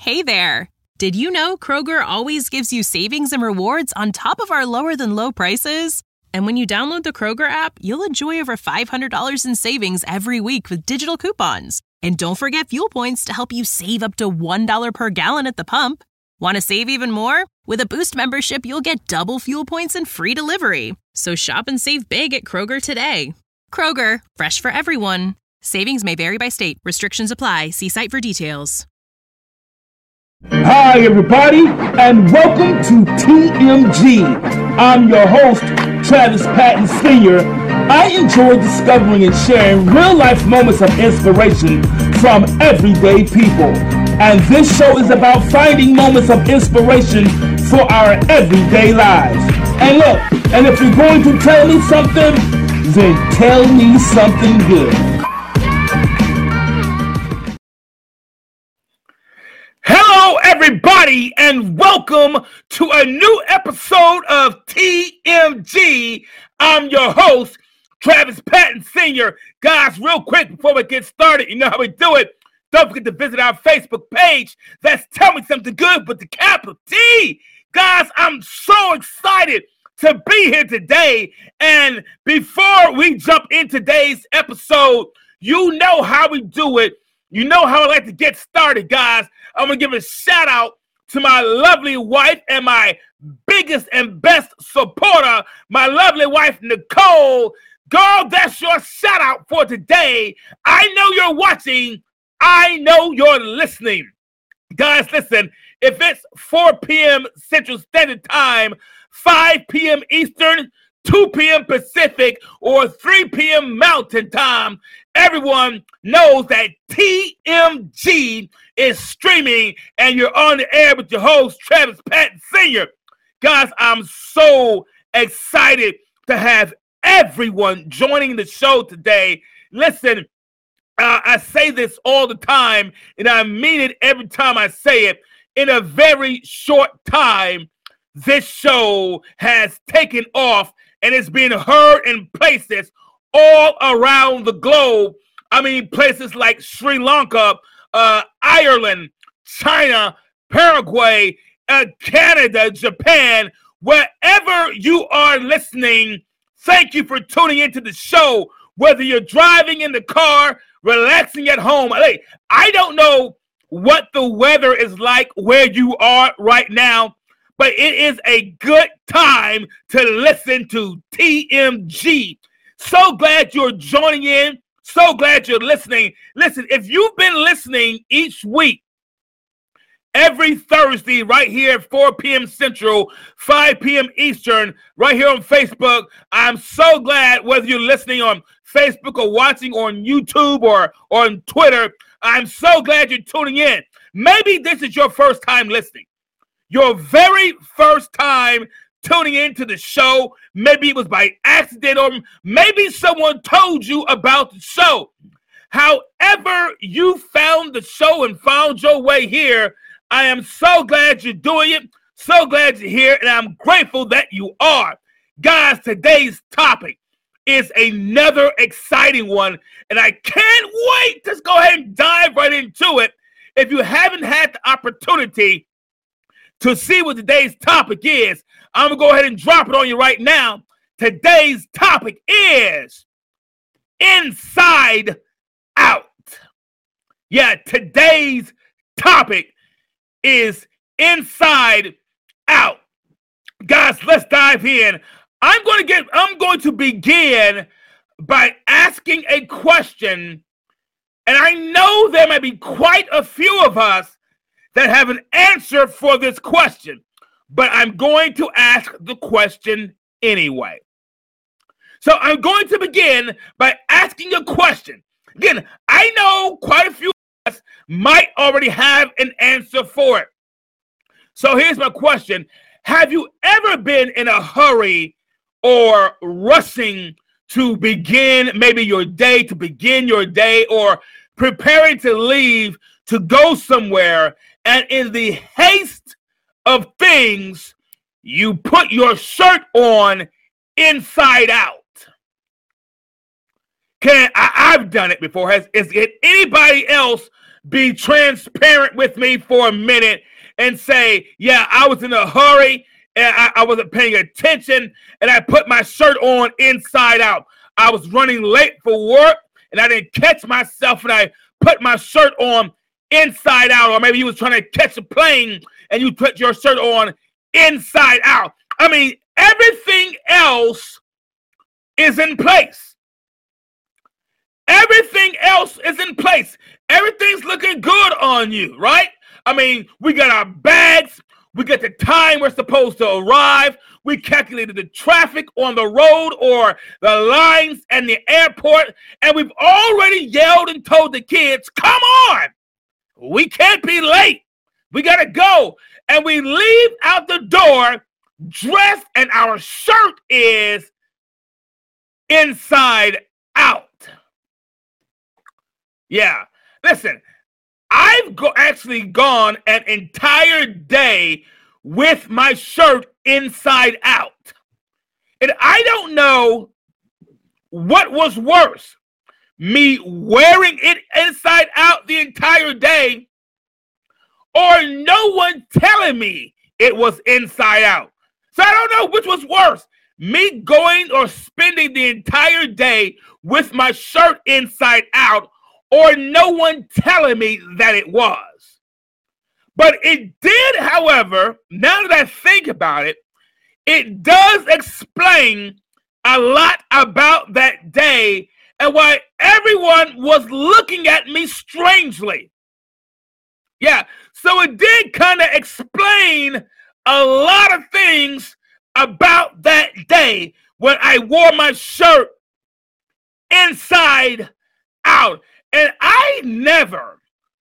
Hey there! Did you know Kroger always gives you savings and rewards on top of our lower-than-low prices? And when you download the Kroger app, you'll enjoy over $500 in savings every week with digital coupons. And don't forget fuel points to help you save up to $1 per gallon at the pump. Want to save even more? With a Boost membership, you'll get double fuel points and free delivery. So shop and save big at Kroger today. Kroger, fresh for everyone. Savings may vary by state. Restrictions apply. See site for details. Hi, everybody, and welcome to TMG. I'm your host, Travis Patton Sr. I enjoy discovering and sharing real-life moments of inspiration from everyday people. And this show is about finding moments of inspiration for our everyday lives. And look, and if you're going to tell me something, then tell me something good. Hello, everybody, and welcome to a new episode of TMG. I'm your host, Travis Patton Sr. Guys, real quick before we get started, you know how we do it. Don't forget to visit our Facebook page. That's Tell Me Something Good with the capital T. Guys, I'm so excited to be here today. And before we jump in today's episode, you know how we do it. You know how I like to get started, guys. I'm going to give a shout out to my lovely wife and my biggest and best supporter, my lovely wife, Nicole. Girl, that's your shout out for today. I know you're watching. I know you're listening. Guys, listen, if it's 4 p.m. Central Standard Time, 5 p.m. Eastern, 2 p.m. Pacific, or 3 p.m. Mountain Time, everyone knows that TMG is streaming and you're on the air with your host, Travis Patton Sr. Guys, I'm so excited to have everyone joining the show today. Listen, I say this all the time, and I mean it every time I say it. In a very short time, this show has taken off and it's being heard in places all around the globe. I mean, places like Sri Lanka, Ireland, China, Paraguay, Canada, Japan, wherever you are listening. Thank you for tuning into the show, whether you're driving in the car, relaxing at home. Hey, I don't know what the weather is like where you are right now, but it is a good time to listen to TMG. So glad you're joining in. So glad you're listening. Listen, if you've been listening each week, every Thursday, right here at 4 p.m. Central, 5 p.m. Eastern, right here on Facebook, I'm so glad whether you're listening on Facebook or watching on YouTube or on Twitter, I'm so glad you're tuning in. Maybe this is your first time listening. Your very first time tuning into the show. Maybe it was by accident, or maybe someone told you about the show. However you found the show and found your way here, I am so glad you're doing it. So glad you're here, and I'm grateful that you are. Guys, today's topic is another exciting one, and I can't wait to go ahead and dive right into it. If you haven't had the opportunity to see what today's topic is, I'm going to go ahead and drop it on you right now. Today's topic is Inside Out. Yeah, today's topic is Inside Out. Guys, let's dive in. I'm going to begin by asking a question, and I know there may be quite a few of us that have an answer for this question, but I'm going to ask the question anyway. So I'm going to begin by asking a question. Again, I know quite a few of us might already have an answer for it. So here's my question. Have you ever been in a hurry or rushing to begin maybe your day, or preparing to leave to go somewhere, and in the haste of things, you put your shirt on inside out? I've done it before. Is it anybody else be transparent with me for a minute and say, yeah, I was in a hurry and I wasn't paying attention and I put my shirt on inside out. I was running late for work and I didn't catch myself and I put my shirt on inside out. Or maybe you was trying to catch a plane and you put your shirt on inside out. I mean, everything else is in place. Everything else is in place. Everything's looking good on you, right? I mean, we got our bags. We got the time we're supposed to arrive. We calculated the traffic on the road or the lines and the airport. And we've already yelled and told the kids, come on. We can't be late. We got to go. And we leave out the door dressed and our shirt is inside out. Yeah. Listen, I've actually gone an entire day with my shirt inside out. And I don't know what was worse, me wearing it inside out the entire day or no one telling me it was inside out. So I don't know which was worse, me going or spending the entire day with my shirt inside out or no one telling me that it was. But it did, however, now that I think about it, it does explain a lot about that day and why everyone was looking at me strangely. Yeah, so it did kind of explain a lot of things about that day when I wore my shirt inside out. And I never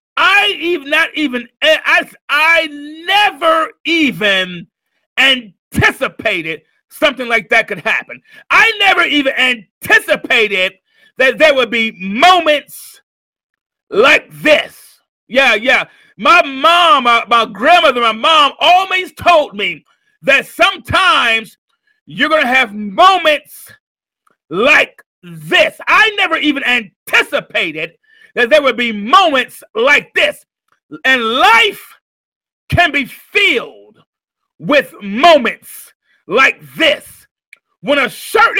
even anticipated something like that could happen. I never even anticipated that there would be moments like this. Yeah. My mom, my grandmother, my mom always told me that sometimes you're going to have moments like this. I never even anticipated that there would be moments like this. And life can be filled with moments like this. When a shirt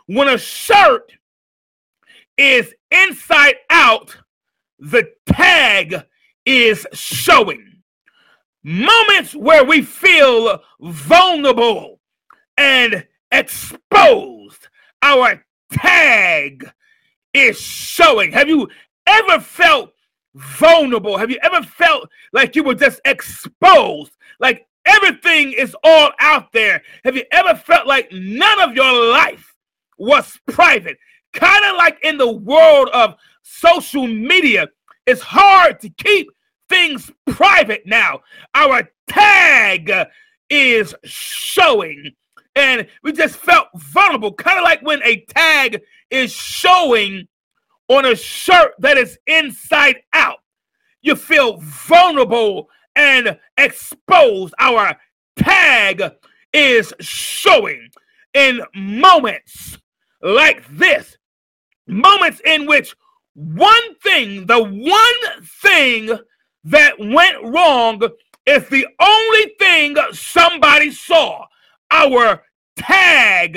is inside out, the tag is showing. Moments where we feel vulnerable and exposed, our tag is showing. Have you ever felt vulnerable? Have you ever felt like you were just exposed? Like everything is all out there? Have you ever felt like none of your life was private? Kind of like in the world of social media, it's hard to keep things private now. Our tag is showing. And we just felt vulnerable, kind of like when a tag is showing on a shirt that is inside out. You feel vulnerable and exposed. Our tag is showing in moments like this. Moments in which the one thing that went wrong is the only thing somebody saw. Our tag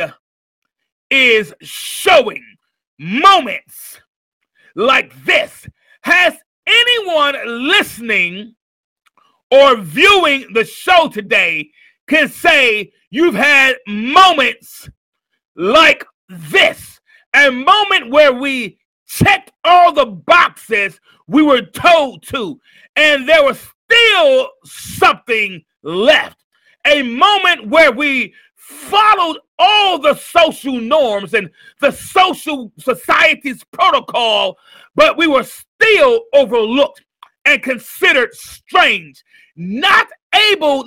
is showing. Moments like this. Has anyone listening or viewing the show today can say you've had moments like this? A moment where we checked all the boxes we were told to, and there was still something left. A moment where we followed all the social norms and the social society's protocol, but we were still overlooked and considered strange, not able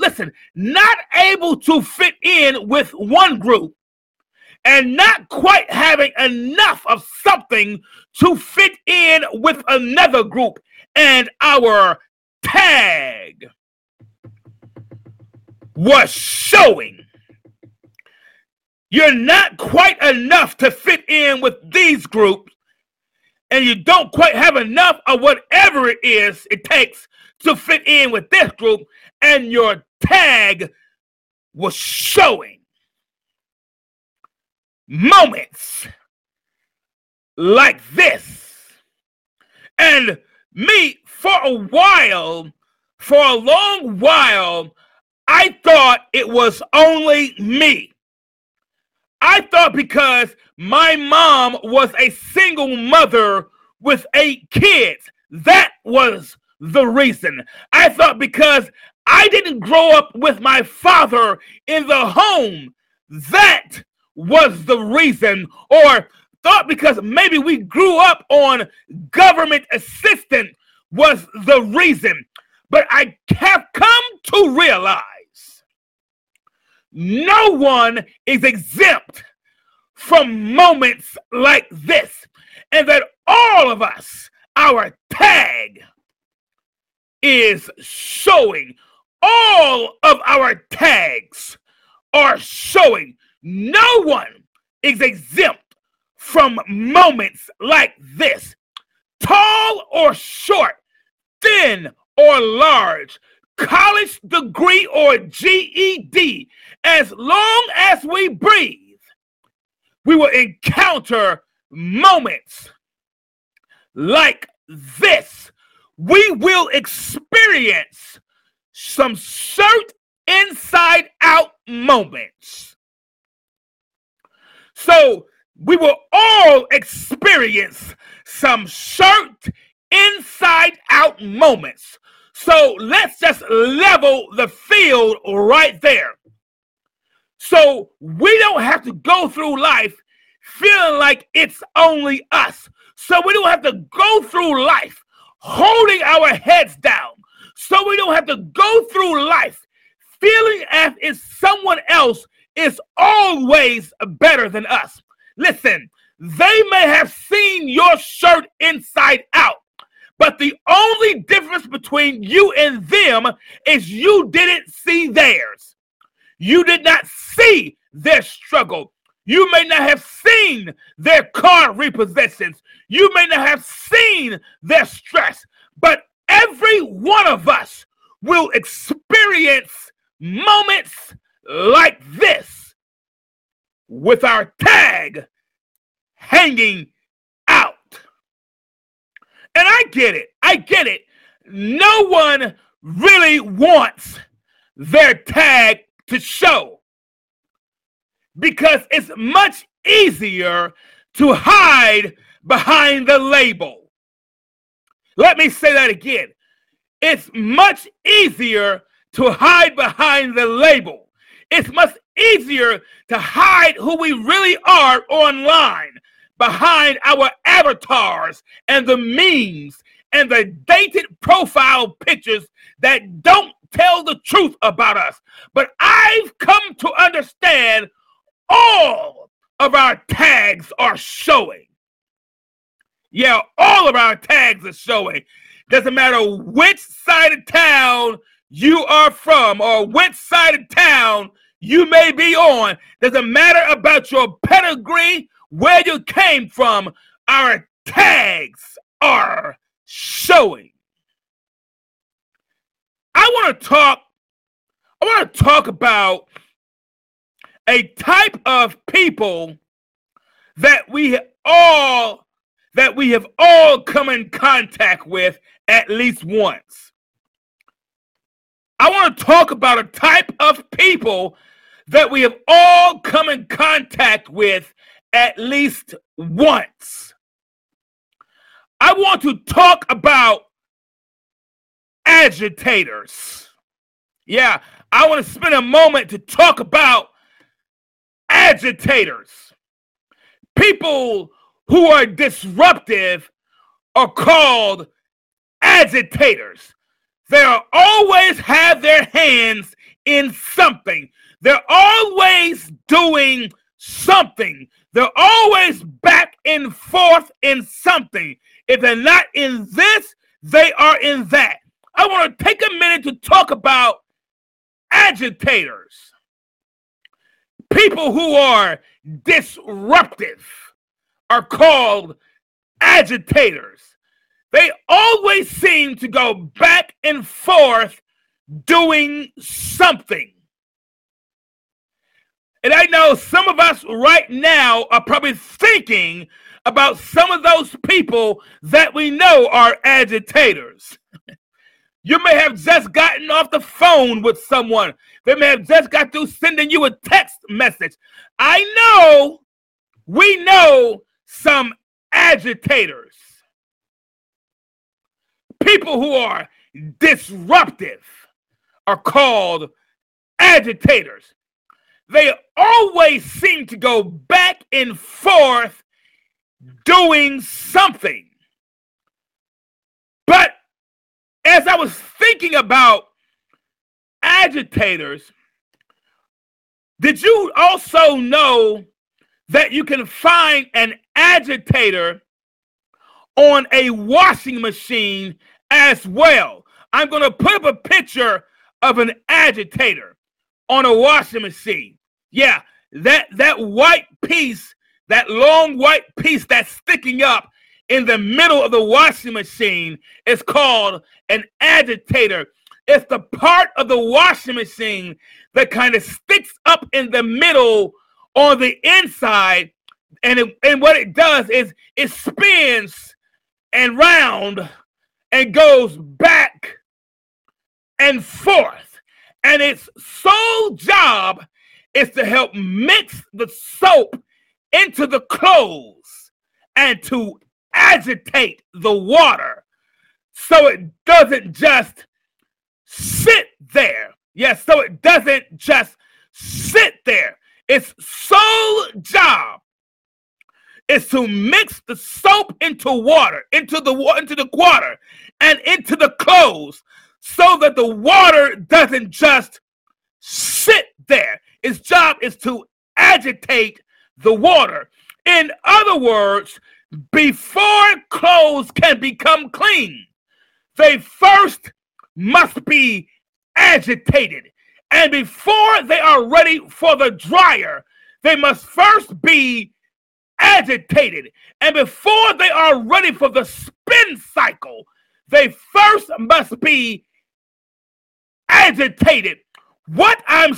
to fit in with one group and not quite having enough of something to fit in with another group. And our tag was showing. You're not quite enough to fit in with these groups, and you don't quite have enough of whatever it is it takes to fit in with this group, and your tag was showing. Moments like this. And me, for a long while, I thought it was only me. I thought because my mom was a single mother with 8 kids, that was the reason. I thought because I didn't grow up with my father in the home, that was the reason. Or thought because maybe we grew up on government assistance was the reason. But I have come to realize no one is exempt from moments like this, and that all of us, our tag is showing. All of our tags are showing. No one is exempt from moments like this. Tall or short, thin or large, college degree or GED, as long as we breathe, we will encounter moments like this. We will experience some shirt inside out moments. So we will all experience some shirt inside out moments. So let's just level the field right there. So we don't have to go through life feeling like it's only us. So we don't have to go through life holding our heads down. So we don't have to go through life feeling as if someone else is always better than us. Listen, they may have seen your shirt inside out, but the only difference between you and them is you didn't see theirs. You did not see their struggle. You may not have seen their car repossessions. You may not have seen their stress, but every one of us will experience moments like this with our tag hanging out. And I get it. No one really wants their tag to show, because it's much easier to hide behind the label. Let me say that again. It's much easier to hide behind the label. It's much easier to hide who we really are online, behind our avatars and the memes and the dated profile pictures that don't tell the truth about us. But I've come to understand all of our tags are showing. Yeah, all of our tags are showing. Doesn't matter which side of town you are from or which side of town you may be on. Doesn't matter about your pedigree, where you came from. Our tags are showing. I want to talk about a type of people that we have all come in contact with at least once. I want to talk about a type of people that we have all come in contact with at least once. I want to talk about agitators. Yeah, I want to spend a moment to talk about agitators. People who are disruptive are called agitators. They always have their hands in something. They're always doing something. They're always back and forth in something. If they're not in this, they are in that. I want to take a minute to talk about agitators. People who are disruptive are called agitators. They always seem to go back and forth doing something. And I know some of us right now are probably thinking about some of those people that we know are agitators. You may have just gotten off the phone with someone. They may have just got through sending you a text message. We know some agitators. People who are disruptive are called agitators. They always seem to go back and forth doing something. But as I was thinking about agitators, did you also know that you can find an agitator on a washing machine as well? I'm going to put up a picture of an agitator on a washing machine. Yeah, that white piece, that long white piece that's sticking up in the middle of the washing machine is called an agitator. It's the part of the washing machine that kind of sticks up in the middle on the inside, and what it does is it spins and round and goes back and forth. And its sole job is to help mix the soap into the clothes and to agitate the water so it doesn't just sit there. Yes, so it doesn't just sit there. Its sole job is to mix the soap into water, into the water, and into the clothes, so that the water doesn't just sit there. Its job is to agitate the water. In other words, before clothes can become clean, they first must be agitated. And before they are ready for the dryer, they must first be agitated. And before they are ready for the spin cycle, they first must be agitated. What I'm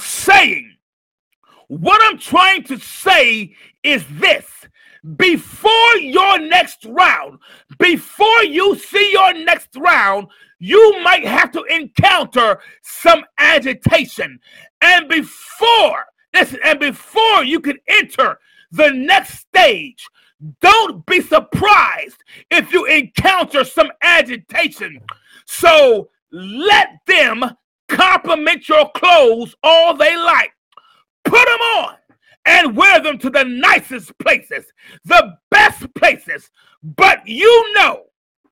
trying to say is this: before your next round, before you see your next round, you might have to encounter some agitation. And before you can enter the next stage, don't be surprised if you encounter some agitation. So let them compliment your clothes all they like. Put them on and wear them to the nicest places, the best places. But you know,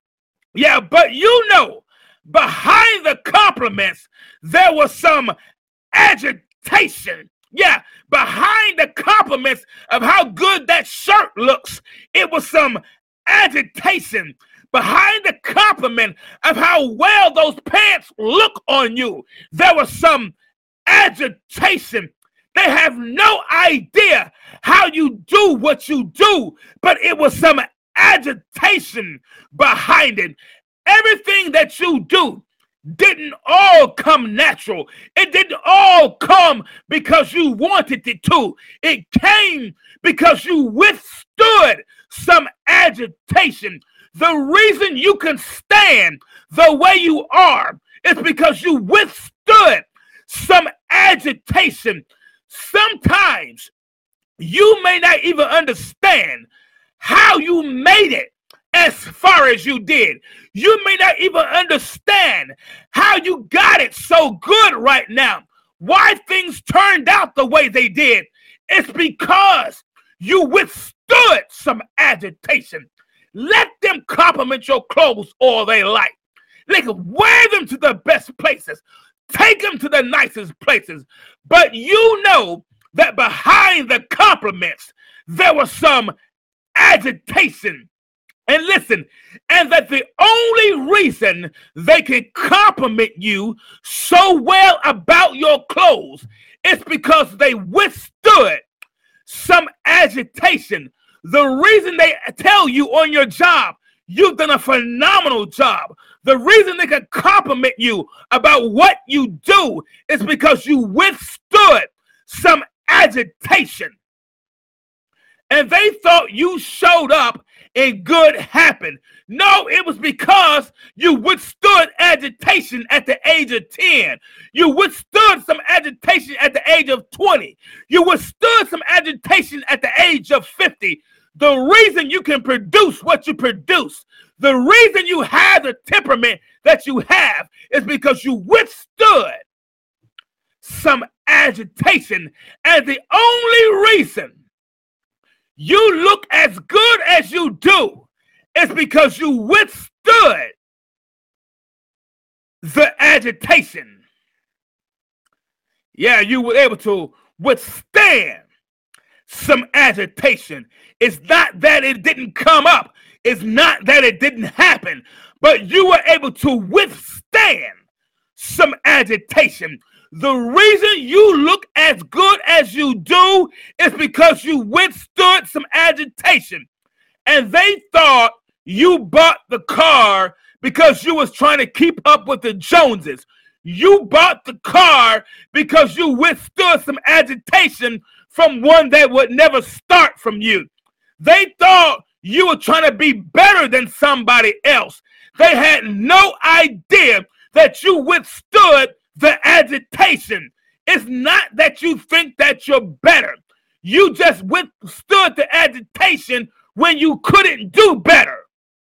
behind the compliments, there was some agitation. Yeah, behind the compliments of how good that shirt looks, it was some agitation. Behind the compliment of how well those pants look on you, there was some agitation. They have no idea how you do what you do, but it was some agitation behind it. Everything that you do didn't all come natural. It didn't all come because you wanted it to. It came because you withstood some agitation. The reason you can stand the way you are is because you withstood some agitation. Sometimes you may not even understand how you made it as far as you did. You may not even understand how you got it so good right now, why things turned out the way they did. It's because you withstood some agitation. Let them compliment your clothes all they like. They can wear them to the best places. Take them to the nicest places. But you know that behind the compliments, there was some agitation. And listen, and that the only reason they can compliment you so well about your clothes is because they withstood some agitation. The reason they tell you on your job, you've done a phenomenal job. The reason they can compliment you about what you do is because you withstood some agitation. And they thought you showed up and good happened. No, it was because you withstood agitation at the age of 10. You withstood some agitation at the age of 20. You withstood some agitation at the age of 50. The reason you can produce what you produce, the reason you have the temperament that you have is because you withstood some agitation. And the only reason you look as good as you do is because you withstood the agitation. Yeah, you were able to withstand some agitation. It's not that it didn't come up. It's not that it didn't happen. But you were able to withstand some agitation. The reason you look as good as you do is because you withstood some agitation. And they thought you bought the car because you was trying to keep up with the Joneses. You bought the car because you withstood some agitation from one that would never start from you. They thought you were trying to be better than somebody else. They had no idea that you withstood the agitation. It's not that you think that you're better. You just withstood the agitation when you couldn't do better.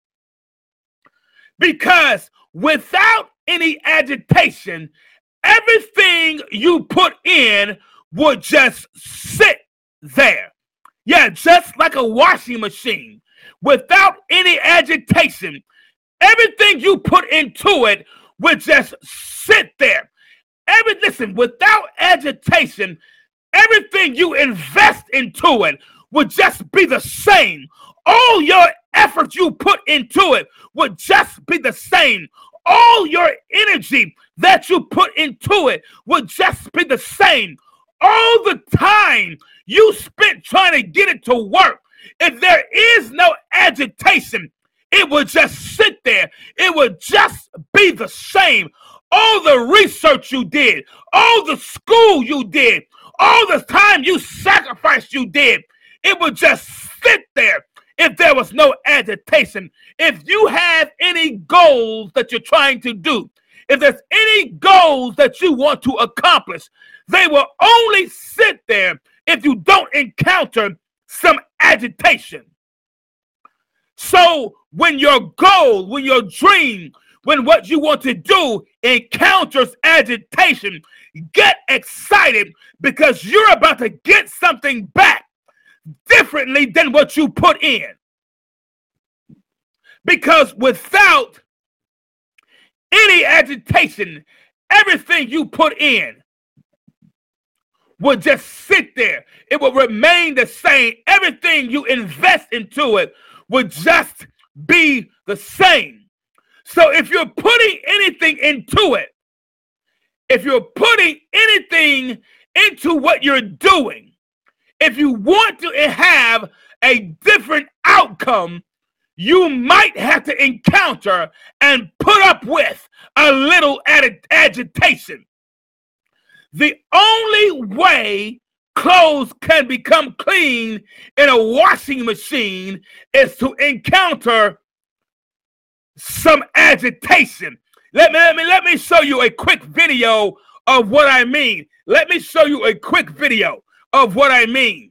Because without any agitation, everything you put in would just sit there. Yeah, just like a washing machine. Without any agitation, everything you put into it would just sit there. Listen, without agitation, everything you invest into it would just be the same. All your effort you put into it would just be the same. All your energy that you put into it would just be the same. All the time you spent trying to get it to work, if there is no agitation, it would just sit there. It would just be the same. All the research you did, all the school you did, all the time you sacrificed you did, it would just sit there if there was no agitation. If you have any goals that you're trying to do, if there's any goals that you want to accomplish, they will only sit there if you don't encounter some agitation. So when your goal, when your dream, when what you want to do encounters agitation, get excited because you're about to get something back differently than what you put in. Because without any agitation, everything you put in would just sit there. It will remain the same. Everything you invest into it would just be the same. So if you're putting anything into it, if you're putting anything into what you're doing, if you want to have a different outcome, you might have to encounter and put up with a little agitation. The only way clothes can become clean in a washing machine is to encounter some agitation. Let me show you a quick video of what I mean. Let me show you a quick video of what I mean.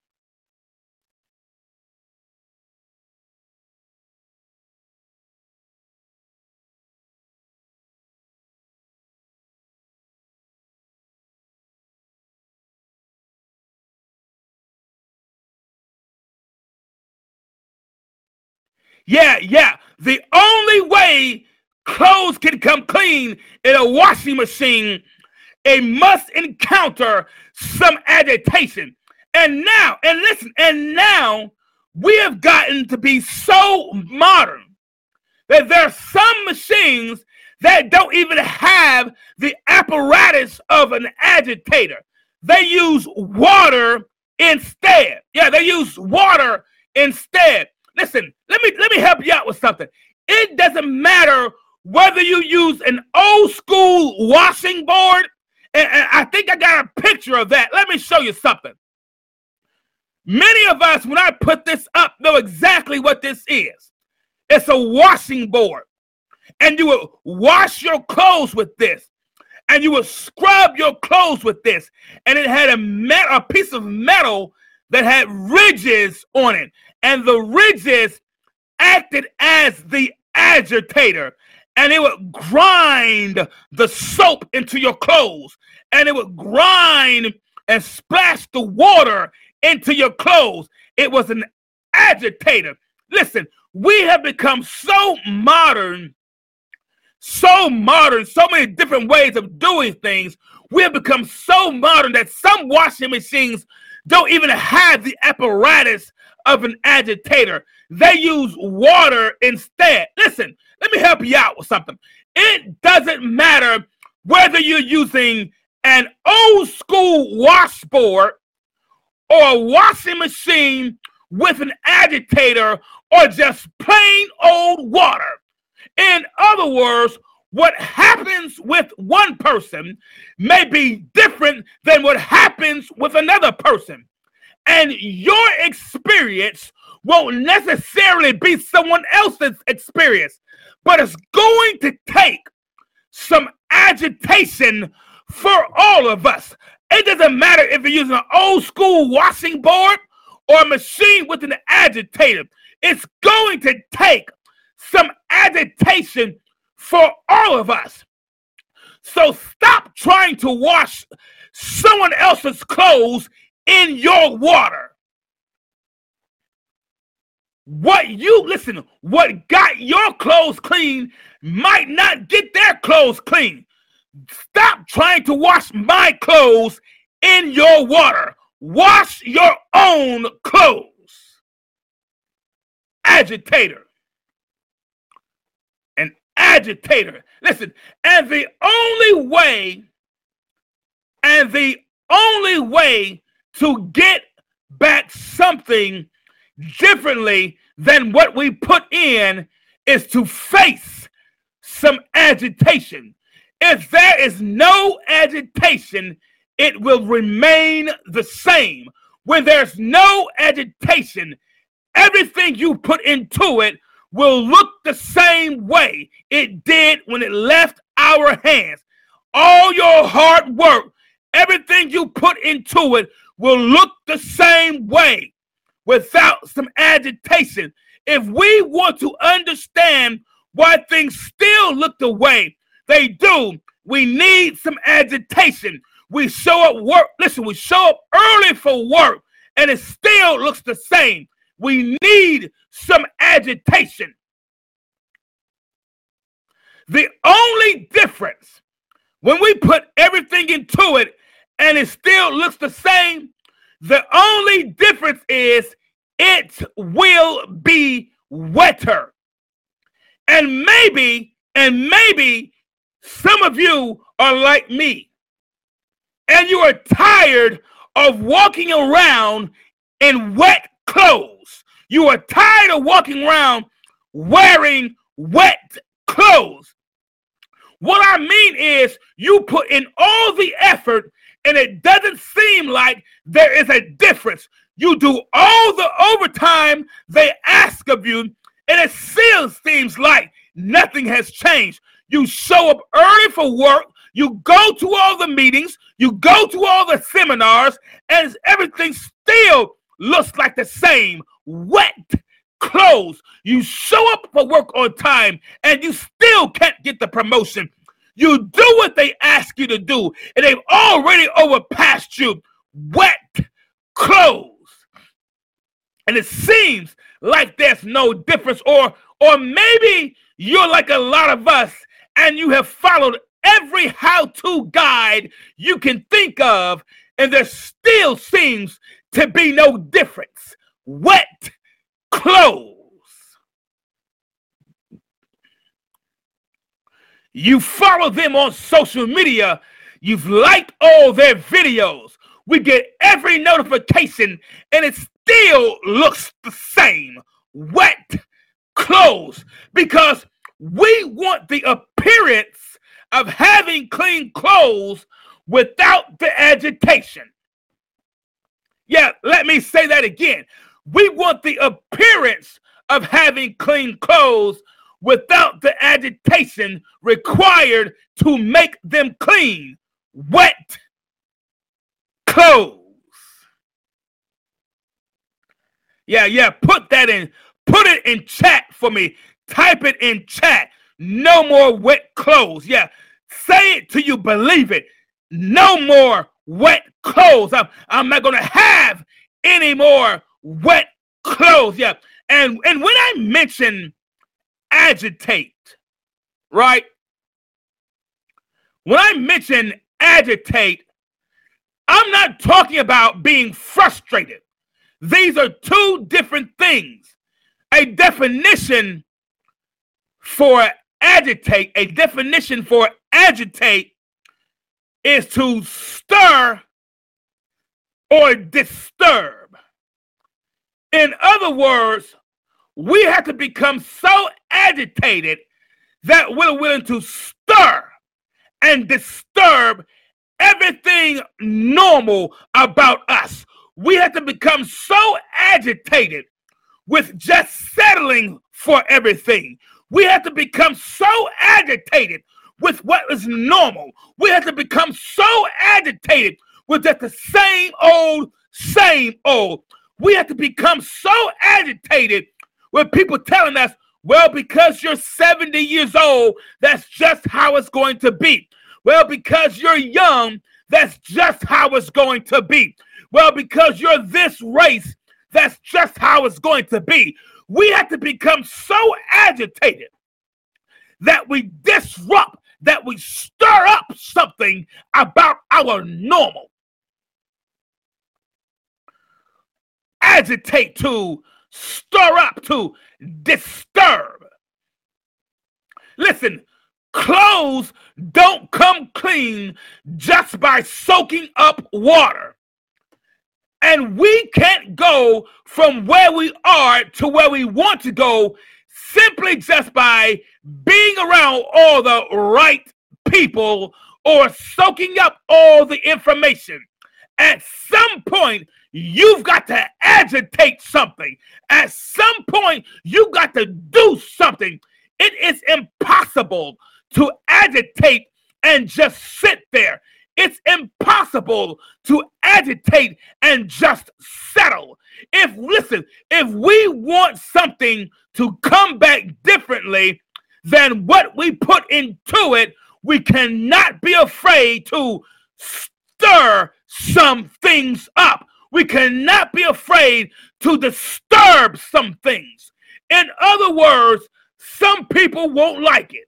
Yeah. The only way clothes can come clean in a washing machine, it must encounter some agitation. And now we have gotten to be so modern that there are some machines that don't even have the apparatus of an agitator. They use water instead. Yeah, they use water instead. Listen, let me help you out with something. It doesn't matter whether you use an old school washing board, and I think I got a picture of that. Let me show you something. Many of us, when I put this up, know exactly what this is. It's a washing board. And you will wash your clothes with this. And you will scrub your clothes with this. And it had a piece of metal that had ridges on it. And the ridges acted as the agitator. And it would grind the soap into your clothes. And it would grind and splash the water into your clothes. It was an agitator. Listen, we have become so modern, so many different ways of doing things. We have become so modern that some washing machines don't even have the apparatus of an agitator. They use water instead. Listen, let me help you out with something. It doesn't matter whether you're using an old school washboard or a washing machine with an agitator or just plain old water. In other words, what happens with one person may be different than what happens with another person. And your experience won't necessarily be someone else's experience, but it's going to take some agitation for all of us. It doesn't matter if you're using an old school washing board or a machine with an agitator. It's going to take some agitation for all of us. So stop trying to wash someone else's clothes in your water. What got your clothes clean might not get their clothes clean. Stop trying to wash my clothes in your water. Wash your own clothes. Agitator. An agitator. Listen, and the only way to get back something differently than what we put in is to face some agitation. If there is no agitation, it will remain the same. When there's no agitation, everything you put into it will look the same way it did when it left our hands. All your hard work, everything you put into it will look the same way without some agitation. If we want to understand why things still look the way they do, we need some agitation. We show up we show up early for work and it still looks the same. We need some agitation. The only difference when we put everything into it and it still looks the same, the only difference is it will be wetter. And maybe some of you are like me and you are tired of walking around in wet clothes. You are tired of walking around wearing wet clothes. What I mean is you put in all the effort and it doesn't seem like there is a difference. You do all the overtime they ask of you and it still seems like nothing has changed. You show up early for work, you go to all the meetings, you go to all the seminars, and everything still looks like the same. Wet clothes. You show up for work on time, and you still can't get the promotion. You do what they ask you to do, and they've already overpassed you. Wet clothes. And it seems like there's no difference, or maybe you're like a lot of us, and you have followed every how-to guide you can think of, and there still seems to be no difference. Wet clothes. You follow them on social media. You've liked all their videos. We get every notification, and it still looks the same. Wet clothes. Because we want the appearance of having clean clothes without the agitation. Yeah, let me say that again. We want the appearance of having clean clothes without the agitation required to make them clean. Wet clothes. Yeah, put it in chat for me. Type it in chat. No more wet clothes. Yeah, say it till you believe it. No more wet clothes. I'm not going to have any more wet clothes. Yeah, and when I mention agitate, right? When I mention agitate, I'm not talking about being frustrated. These are two different things. A definition for agitate is to stir or disturb. In other words, we have to become so agitated that we're willing to stir and disturb everything normal about us. We have to become so agitated with just settling for everything. We have to become so agitated with what is normal. We have to become so agitated with just the same old. We have to become so agitated with people telling us, well, because you're 70 years old, that's just how it's going to be. Well, because you're young, that's just how it's going to be. Well, because you're this race, that's just how it's going to be. We have to become so agitated that we disrupt, that we stir up something about our normal. Agitate, to stir up, to disturb. Listen, clothes don't come clean just by soaking up water. And we can't go from where we are to where we want to go simply just by being around all the right people or soaking up all the information. At some point, you've got to agitate something. At some point, you've got to do something. It is impossible to agitate and just sit there. It's impossible to agitate and just settle. If we want something to come back differently than what we put into it, we cannot be afraid to stir some things up. We cannot be afraid to disturb some things. In other words, some people won't like it.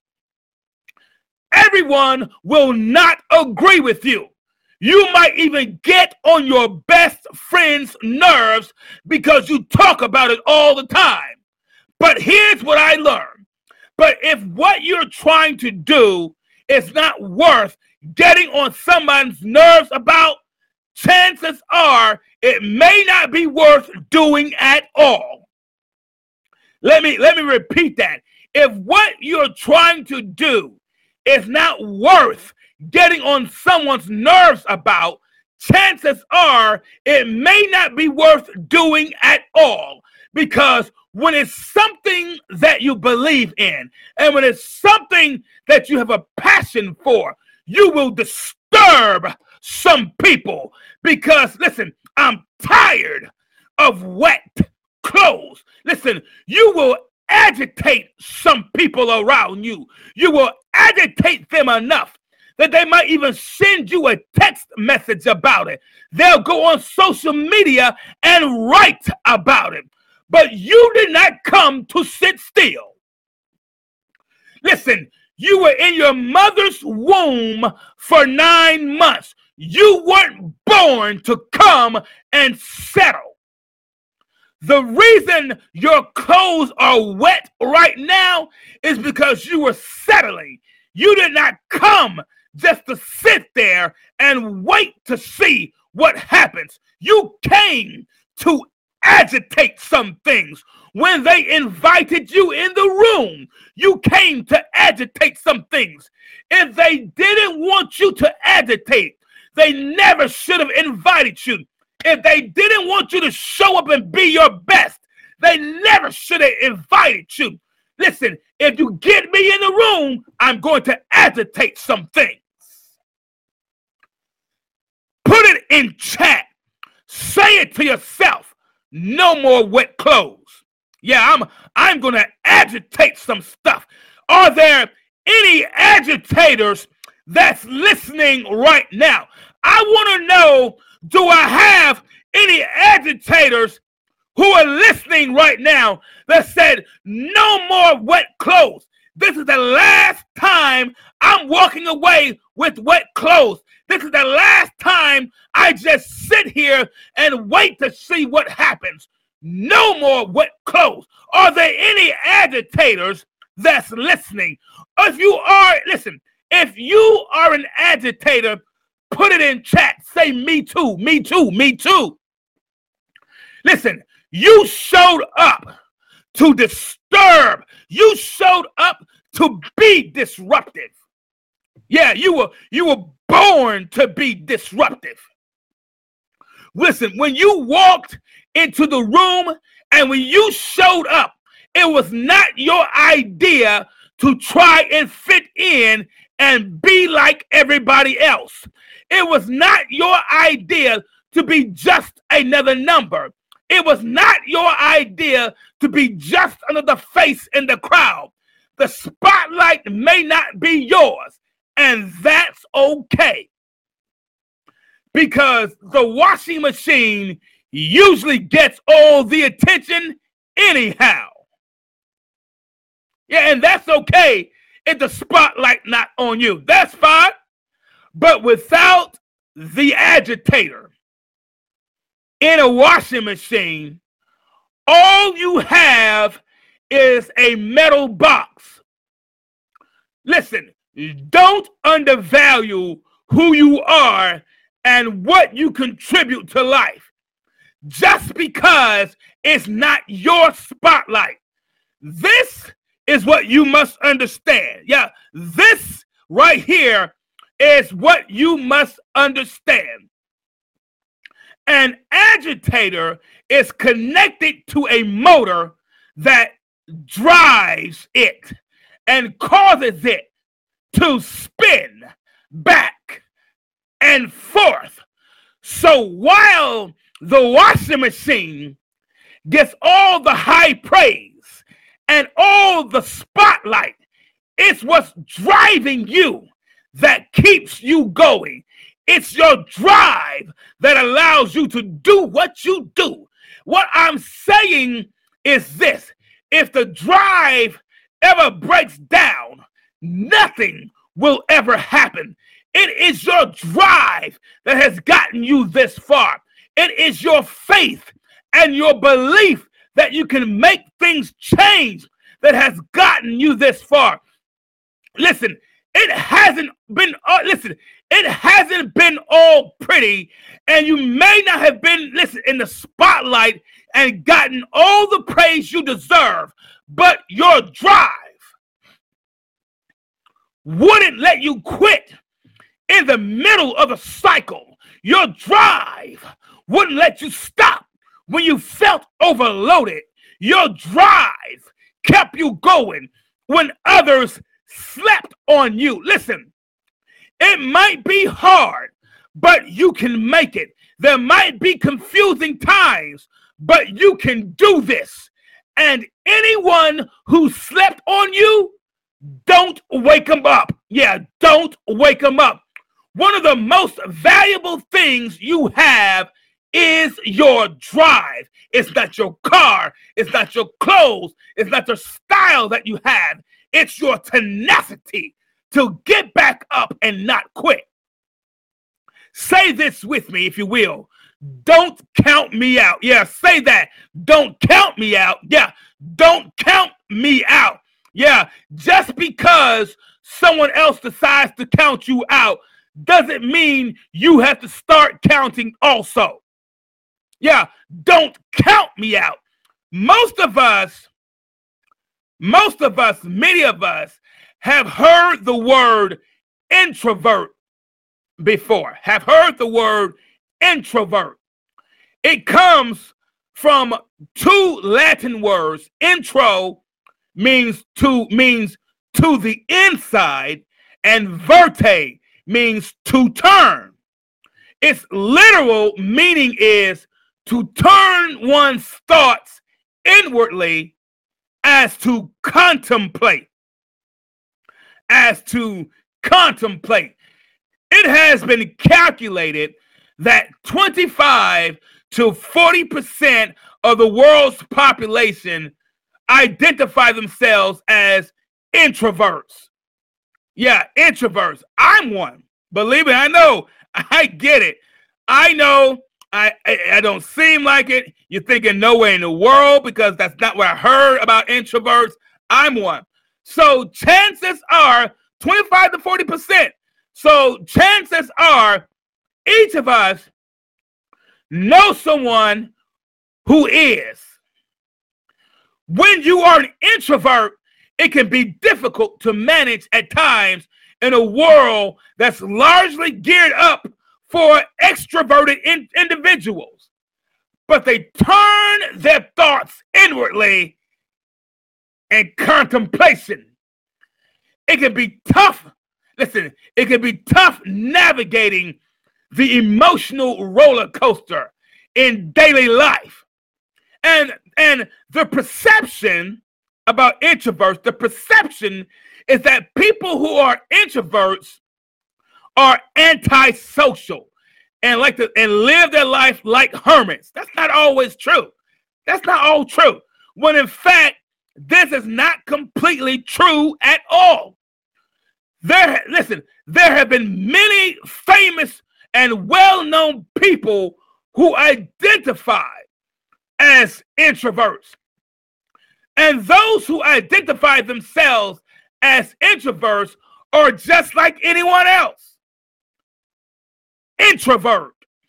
Everyone will not agree with you. You might even get on your best friend's nerves because you talk about it all the time. But here's what I learned. But if what you're trying to do is not worth getting on someone's nerves about, chances are it may not be worth doing at all. Let me repeat that. If what you're trying to do is not worth getting on someone's nerves about, chances are it may not be worth doing at all. Because when it's something that you believe in, and when it's something that you have a passion for, you will disturb some people. Because, listen, I'm tired of wet clothes. Listen, you will agitate some people around you. You will agitate them enough that they might even send you a text message about it. They'll go on social media and write about it. But you did not come to sit still. Listen, you were in your mother's womb for 9 months. You weren't born to come and settle. The reason your clothes are wet right now is because you were settling. You did not come just to sit there and wait to see what happens. You came to agitate some things. When they invited you in the room, you came to agitate some things. If they didn't want you to agitate, they never should have invited you. If they didn't want you to show up and be your best, they never should have invited you. Listen, if you get me in the room, I'm going to agitate some things. Put it in chat. Say it to yourself. No more wet clothes. Yeah, I'm going to agitate some stuff. Are there any agitators that's listening right now? I want to know, do I have any agitators who are listening right now that said, no more wet clothes? This is the last time I'm walking away with wet clothes. This is the last time I just sit here and wait to see what happens. No more wet clothes. Are there any agitators that's listening? If you are, listen, if you are an agitator, put it in chat. Say me too, me too, me too. Listen, you showed up to disturb. You showed up to be disruptive. Yeah, you were born to be disruptive. Listen, when you walked into the room and when you showed up, it was not your idea to try and fit in and be like everybody else. It was not your idea to be just another number. It was not your idea to be just another face in the crowd. The spotlight may not be yours, and that's okay. Because the washing machine usually gets all the attention anyhow. Yeah, and that's okay if the spotlight not on you. That's fine. But without the agitator in a washing machine, all you have is a metal box. Listen, don't undervalue who you are and what you contribute to life just because it's not your spotlight. This is what you must understand. Yeah, this right here is what you must understand. An agitator is connected to a motor that drives it and causes it to spin back and forth. So while the washing machine gets all the high praise and all the spotlight, it's what's driving you that keeps you going. It's your drive that allows you to do what you do. What I'm saying is this: if the drive ever breaks down, nothing will ever happen. It is your drive that has gotten you this far. It is your faith and your belief that you can make things change that has gotten you this far. Listen, it hasn't been all pretty, and you may not have been, in the spotlight and gotten all the praise you deserve, but your drive wouldn't let you quit in the middle of a cycle. Your drive wouldn't let you stop when you felt overloaded. Your drive kept you going when others slept on you. Listen, it might be hard, but you can make it. There might be confusing times, but you can do this. And anyone who slept on you, don't wake them up. Yeah, don't wake them up. One of the most valuable things you have is your drive. It's not your car. It's not your clothes. It's not your style that you have. It's your tenacity to get back up and not quit. Say this with me, if you will. Don't count me out. Yeah, say that. Don't count me out. Yeah, don't count me out. Yeah, just because someone else decides to count you out doesn't mean you have to start counting also. Yeah, don't count me out. Many of us have heard the word introvert before, have heard the word introvert. It comes from two Latin words. Intro means to the inside, and verte means to turn. Its literal meaning is to turn one's thoughts inwardly as to contemplate. As to contemplate. It has been calculated that 25 to 40% of the world's population identify themselves as introverts. Yeah, introverts. I'm one. Believe me, I know. I get it. I know I don't seem like it. You're thinking no way in the world because that's not what I heard about introverts. I'm one. So chances are 25 to 40%. So chances are each of us know someone who is. When you are an introvert, it can be difficult to manage at times in a world that's largely geared up for extroverted individuals. But they turn their thoughts inwardly in contemplation. It can be tough. Listen, it can be tough navigating the emotional roller coaster in daily life. And the perception about introverts, the perception is that people who are introverts are antisocial and live their life like hermits. That's not always true. That's not all true. When in fact, this is not completely true at all. There have been many famous and well-known people who identify as introverts. And those who identify themselves as introverts are just like anyone else. Introvert.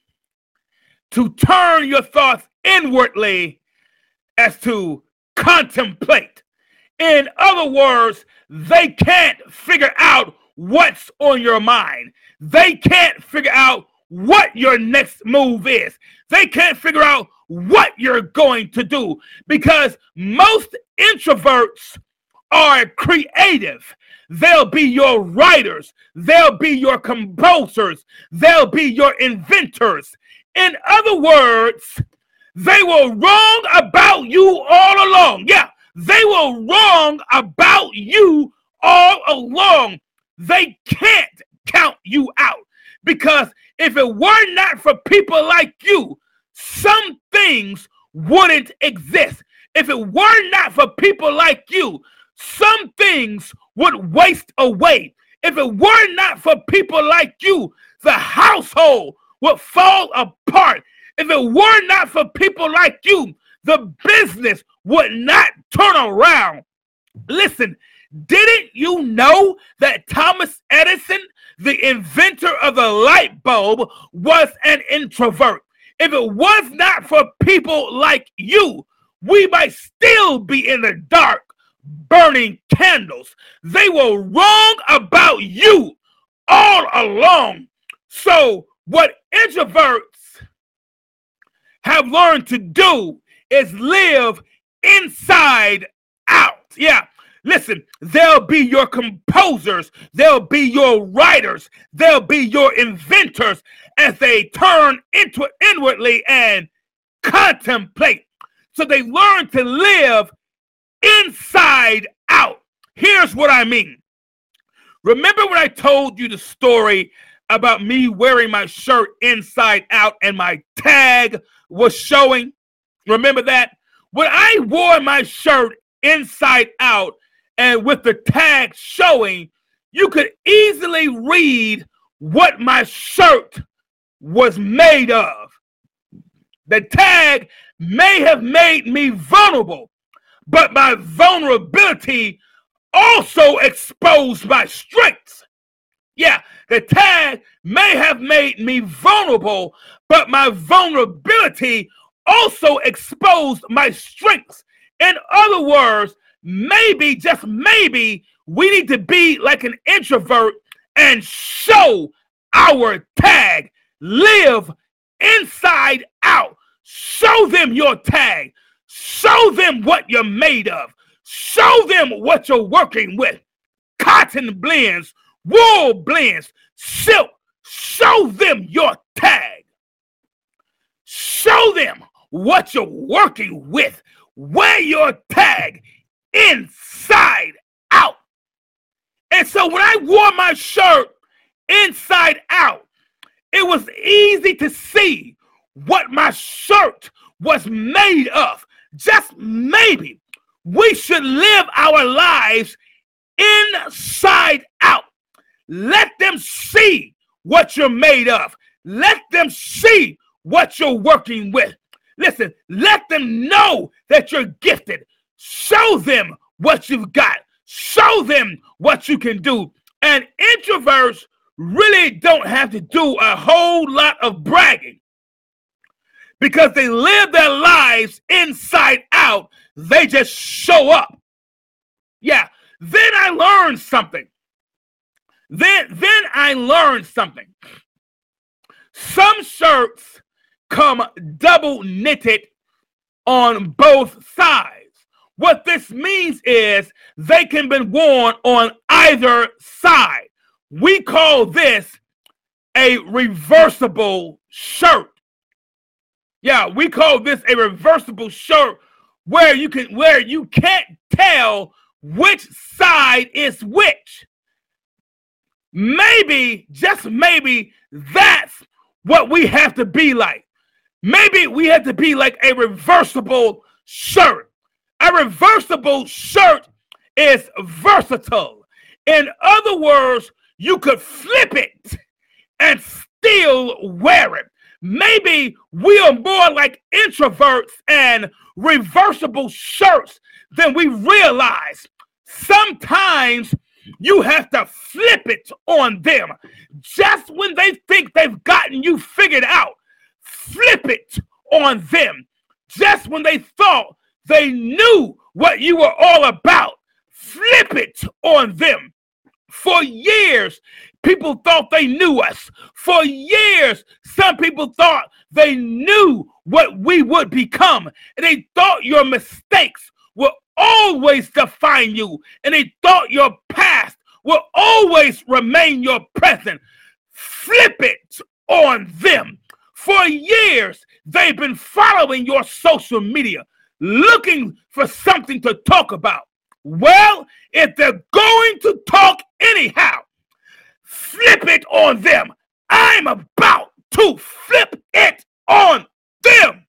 To turn your thoughts inwardly as to contemplate. In other words, they can't figure out what's on your mind. They can't figure out what your next move is. They can't figure out what you're going to do because most introverts are creative. They'll be your writers. They'll be your composers. They'll be your inventors. In other words, they were wrong about you all along. Yeah, they were wrong about you all along. They can't count you out because if it were not for people like you, some things wouldn't exist. If it were not for people like you, some things would waste away. If it were not for people like you, the household would fall apart. If it were not for people like you, the business would not turn around. Listen, didn't you know that Thomas Edison, the inventor of the light bulb, was an introvert? If it was not for people like you, we might still be in the dark burning candles. They were wrong about you all along. So what introverts have learned to do is live inside out. Yeah. Listen, they'll be your composers, they'll be your writers, they'll be your inventors as they turn into inwardly and contemplate. So they learn to live inside out. Here's what I mean. Remember when I told you the story about me wearing my shirt inside out and my tag was showing? Remember that? When I wore my shirt inside out and with the tag showing, you could easily read what my shirt was made of. The tag may have made me vulnerable, but my vulnerability also exposed my strengths. Yeah, the tag may have made me vulnerable, but my vulnerability also exposed my strengths. In other words, maybe, just maybe, we need to be like an introvert and show our tag. Live inside out. Show them your tag. Show them what you're made of. Show them what you're working with. Cotton blends, wool blends, silk. Show them your tag. Show them what you're working with. Wear your tag inside out. And so when I wore my shirt inside out, it was easy to see what my shirt was made of. Just maybe we should live our lives inside out. Let them see what you're made of. Let them see what you're working with. Listen, let them know that you're gifted. Show them what you've got. Show them what you can do. And introverts really don't have to do a whole lot of bragging because they live their lives inside out. They just show up. Yeah. Then I learned something. Then I learned something. Some shirts come double knitted on both sides. What this means is they can be worn on either side. We call this a reversible shirt. Yeah, we call this a reversible shirt where you can't tell which side is which. Maybe, just maybe, that's what we have to be like. Maybe we have to be like a reversible shirt. A reversible shirt is versatile. In other words, you could flip it and still wear it. Maybe we are more like introverts and reversible shirts than we realize. Sometimes you have to flip it on them. Just when they think they've gotten you figured out, flip it on them. Just when they thought they knew what you were all about, flip it on them. For years, people thought they knew us. For years, some people thought they knew what we would become. And they thought your mistakes will always define you. And they thought your past will always remain your present. Flip it on them. For years, they've been following your social media, looking for something to talk about. Well, if they're going to talk anyhow, flip it on them. I'm about to flip it on them.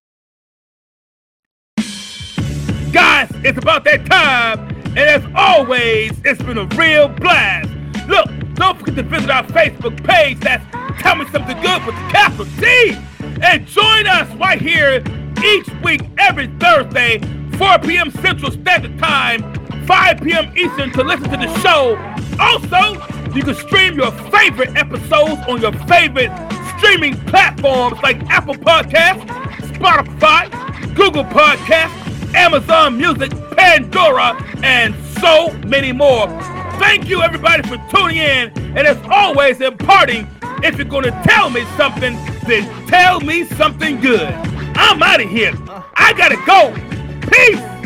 Guys, it's about that time. And as always, it's been a real blast. Look, don't forget to visit our Facebook page. That's Tell Me Something Good with the capital T. And join us right here each week, every Thursday, 4 p.m. Central Standard Time, 5 p.m. Eastern, to listen to the show. Also, you can stream your favorite episodes on your favorite streaming platforms like Apple Podcasts, Spotify, Google Podcasts, Amazon Music, Pandora, and so many more. Thank you, everybody, for tuning in. And as always, imparting, if you're going to tell me something, then tell me something good. I'm out of here. I got to go. Peace.